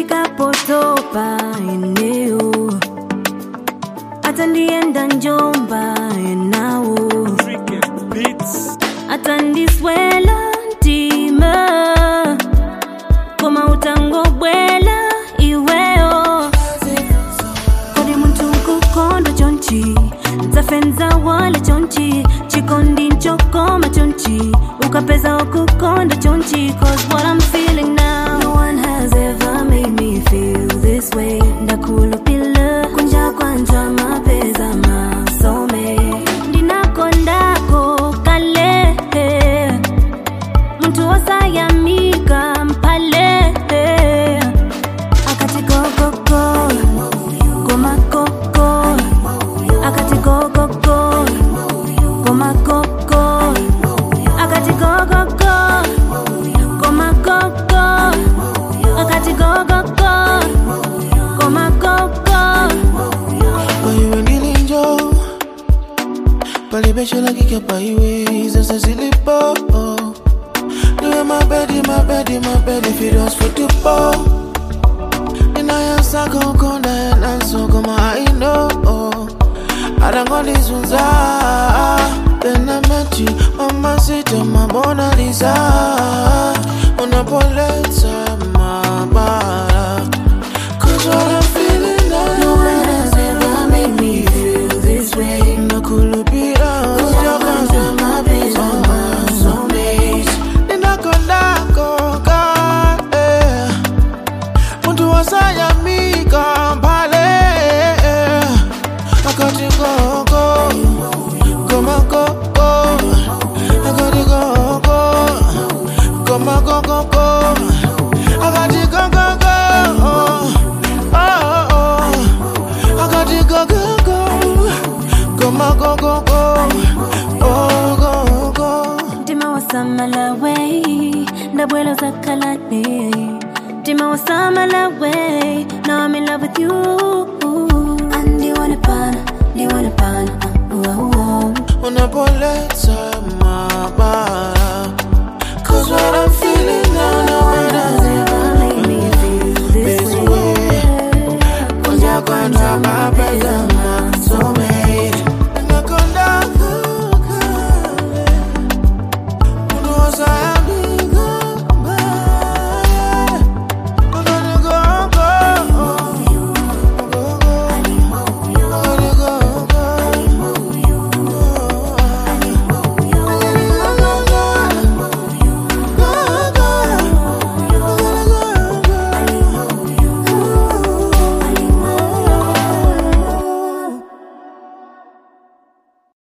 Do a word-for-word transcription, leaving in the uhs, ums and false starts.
Nifika potopa eneo Atandienda njomba enao Atandiswela ntima Koma utango bwela iweo Kodi muntu kukondo chonchi Nzafenza wale chonchi Chikondi nchokoma chonchi Ukapeza okukondo chonchi Cause what I'm feeling now No one has ever made me feel this way Ndakulu pila Kunja kwanja mapeza masome Ndinako ndako kale Muntu wasaya mika mpale Akati go go go Goma go go Akati go go go Goma go go Akati go go go Goma go go Akati go go go Goma go go Paiwe nilinjo Palibesho laki kia paiwe Zasa zilipo Niwe mabedi, mabedi, mabedi Fidos futupo Inaya sako konda Enanso kama I know Arangondi zunza Then I met you Mama sita mabona lisa Unapoleta mabara Cause what I'm feeling now No one has ever made me feel this way Nakulupira Kuja kwanza mapeza masome Ninakondako kale Muntu wasaya mika mpale Akati koko Goma koko Akati koko Goma koko Akati koko Oh oh Akati koko Goma koko Oh koko Dima wasamala way Ndabwelo zakalane Dima wasamala way Now I'm in love with you And you wanna pan You wanna pan uh, uh, uh, uh. Unapoleta mabara